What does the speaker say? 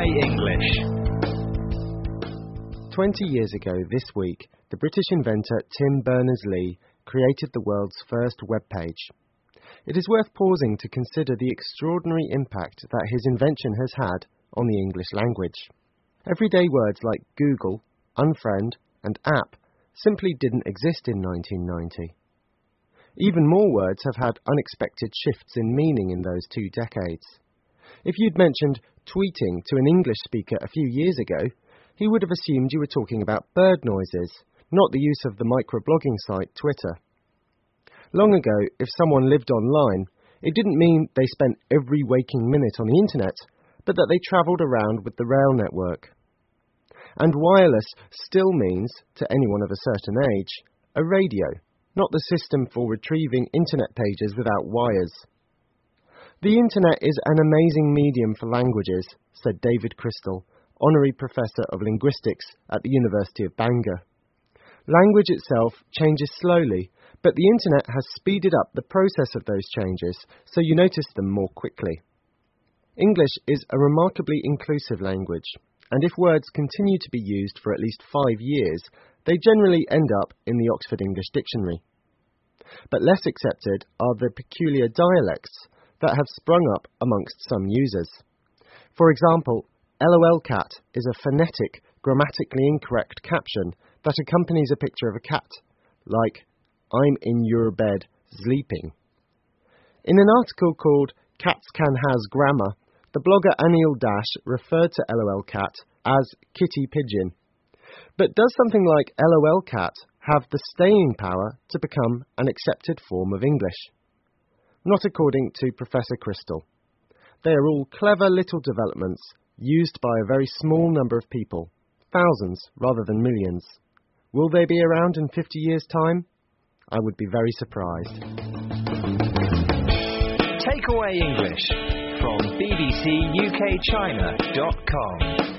English. 20 years ago this week, the British inventor Tim Berners-Lee created the world's first web page. It is worth pausing to consider the extraordinary impact that his invention has had on the English language. Everyday words like Google, unfriend, and app simply didn't exist in 1990. Even more words have had unexpected shifts in meaning in those 2 decades. If you'd mentioned tweeting to an English speaker a few years ago, he would have assumed you were talking about bird noises, not the use of the microblogging site Twitter. Long ago, if someone lived online, it didn't mean they spent every waking minute on the internet, but that they travelled around with the rail network. And wireless still means, to anyone of a certain age, a radio, not the system for retrieving internet pages without wires. The internet is an amazing medium for languages, said David Crystal, Honorary Professor of Linguistics at the University of Bangor. Language itself changes slowly, but the internet has speeded up the process of those changes, so you notice them more quickly. English is a remarkably inclusive language, and if words continue to be used for at least 5 years, they generally end up in the Oxford English Dictionary. But less accepted are the peculiar dialects that have sprung up amongst some users. For example, LOLcat is a phonetic, grammatically incorrect caption that accompanies a picture of a cat, like, "I'm in your bed, sleeping." In an article called Cats Can Has Grammar, the blogger Anil Dash referred to LOLcat as kitty pigeon. But does something like LOLcat have the staying power to become an accepted form of English? Not according to Professor Crystal. They are all clever little developments used by a very small number of people, thousands rather than millions. Will they be around in 50 years' time? I would be very surprised. Takeaway English from bbcukchina.com